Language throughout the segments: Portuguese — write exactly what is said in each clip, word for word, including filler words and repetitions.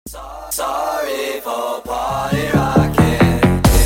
Sorry for party rocking.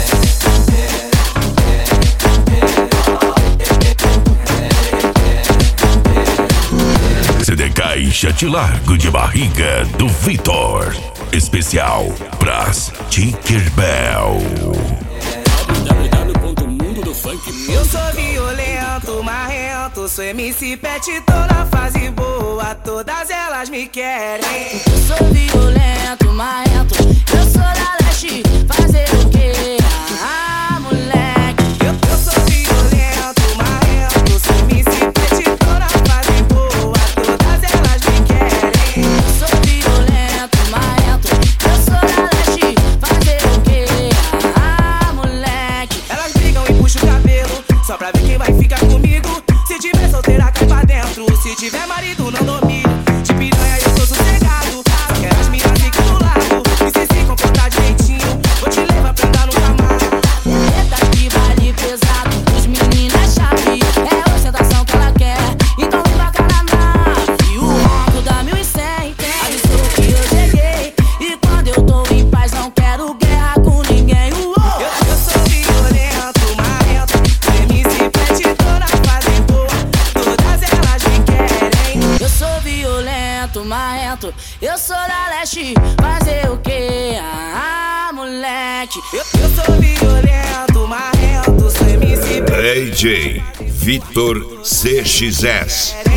C D K e Chate Largo de Barriga do Vitor. Especial pras Tinkerbell. w w w ponto mundo do funk. Eu sou violento, marrento, sou M C Pet, tô na fase boa, todas elas me querem. Eu sou violento, marrento, eu sou da leste, fazer o quê? Ah, moleque. Eu, eu sou violento, marrento, sou M C Pet, tô na fase boa, todas elas me querem. Eu sou violento, marrento, eu sou da leste, fazer o quê? Ah, moleque. Elas brigam e puxam o cabelo, só pra ver quem vai ficar comigo. Se tiver solteira, cai pra dentro, se tiver marido, não domino. De piranha eu sou sossegado, só quero as minas aqui do lado. E se se comportar direitinho, vou te levar pra andar no camarada. Eita que vale pesado, os meninos é chave, é a ostentação que ela quer, então vem pra cá na nave. O ronco da mil e cem, avisou que eu cheguei, e quando eu tô em paz não quero guerra com ninguém. Uou. Eu, eu sou violento, marrento, M C Pet, tô na fase boa, todas elas me querem. Eu sou violento, marrento, eu sou da leste, fazer o quê? Ah, moleque. Eu, eu sou violento, marrento, sou M C Pet. D J Vitor C X S.